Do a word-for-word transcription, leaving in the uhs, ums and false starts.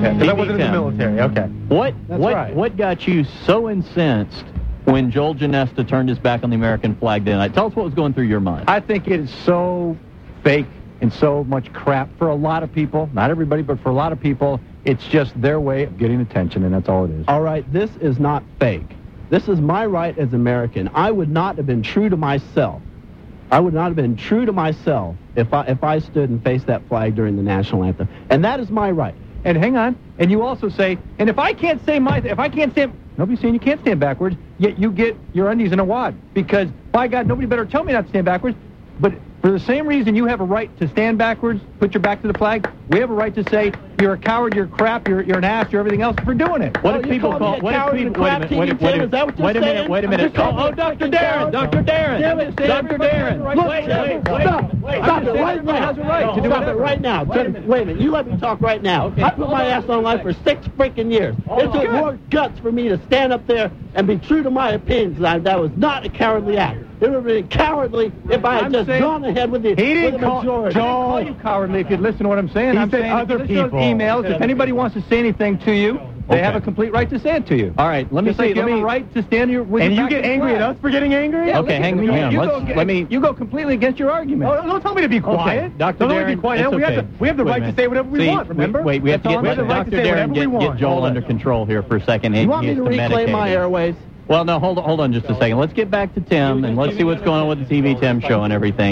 Okay, because I wasn't in the military. Okay. What, That's what, right. what got you so incensed when Joel Genesta turned his back on the American flag tonight? Tell us what was going through your mind. I think it is so fake and so much crap for a lot of people. Not everybody, but for a lot of people, it's just their way of getting attention, and that's all it is. All right, this is not fake. This is my right as American. I would not have been true to myself. I would not have been true to myself if I if I stood and faced that flag during the national anthem. And that is my right. And hang on, and you also say, and if I can't say my, if I can't stand, nobody's saying you can't stand backwards, yet you get your undies in a wad. Because, by God, nobody better tell me not to stand backwards. But for the same reason you have a right to stand backwards, put your back to the flag, we have a right to say you're a coward, you're crap, you're, you're an ass, you're everything else for doing it. What Oh, if you people call call? me a What if coward people? and Wait a crap, minute. Wait, T V, a- wait, Tim? a- Is that what you're wait a minute. saying? Wait a I'm minute. just Oh, oh, Doctor Darren. Doctor Darren. Damn it, Doctor Darren. Look, Wait, Tim, wait, wait. stop, wait. stop it Wait. right now. has a right to do Stop it whatever. right now. Wait a minute. Wait a minute. You let me talk right now. Okay. I put my ass on life for six freaking years. It took more guts for me to stand up there and be true to my opinions. I, that was not a cowardly act. It would have been cowardly if I had I'm just saying- gone ahead with the, He didn't with the call, majority. Joel, call you cowardly if you'd listen to what I'm saying. He I'm said saying other if you listen to people. emails. If anybody wants to say anything to you, they Okay. have a complete right to say it to you. All right. Let me Just see. like you Let have me. a right to stand your with And your you back get to the angry at flag. us for getting angry? Yeah, Okay, look, hang- I mean, hang on. You Let's- go, let me- You go completely against your argument. Oh, don't tell me to be quiet. Doctor Don't let me Darren, be quiet. it's We have okay. the we have the Wait a right to minute. say whatever we See, want. Remember? Wait, we have to That's get all. We have the right Doctor to say Darren whatever we get, get want. Joel Hold under it. control here for a second. He- You want he me to has reclaim medicate my him. airways? Well, no, hold on, hold on just a second. Let's get back to Tim and let's see what's going on with the T V Tim show and everything.